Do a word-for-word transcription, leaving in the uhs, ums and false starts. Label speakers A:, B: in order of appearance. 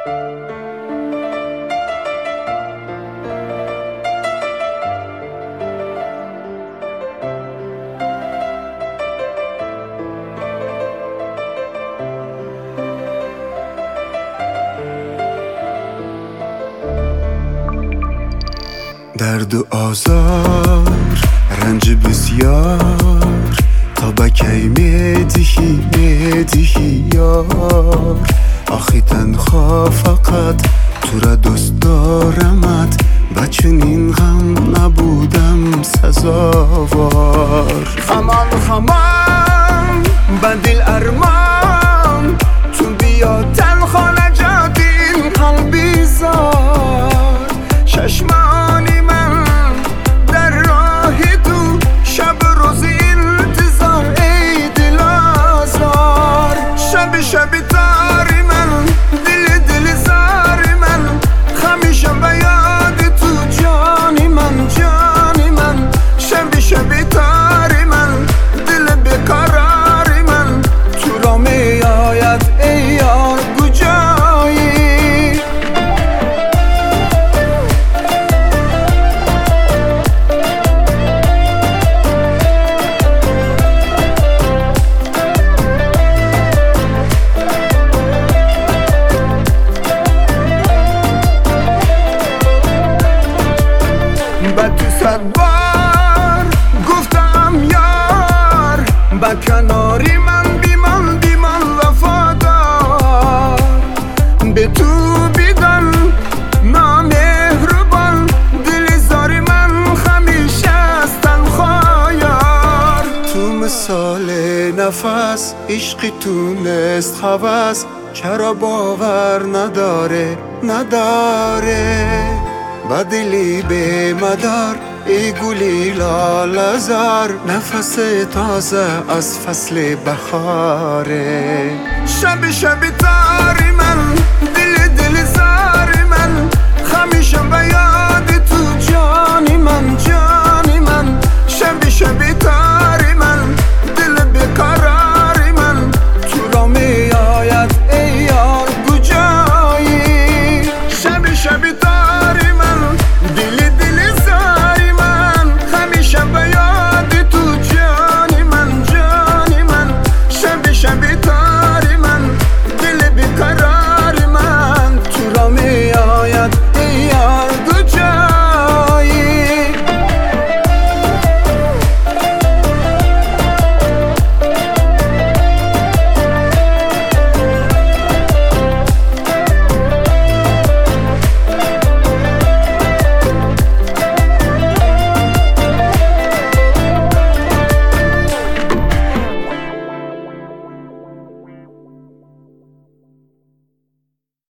A: درد و آزار رنج بسیار تا بکی میدهی میدهی یار آخی تنها فقط تو را دوست دارمت بچون این غم نبودم سزاوار خمان خمان بندیل ارمان تو بیا تنها نجات این قلبی زار چشمانی من در راه تو شب روز انتظار ای دل آزار شب شب تاری من دل دل زاری من همیشه به یاد تو جانی من جانی من شب شب تاری من دل بیقراری من تو را می آید ای یار کجایی با تو صد بار گفتم یار با کناری من بیمان بیمان وفادار به تو بیدن نامهربان دل زاری من همیشه از تنها یار تو مثال نفس عشقی تونست هوس چرا باور نداره نداره با دلی به مدار ای گلی لال زار نفس تازه از فصل بخاره شب شب تاری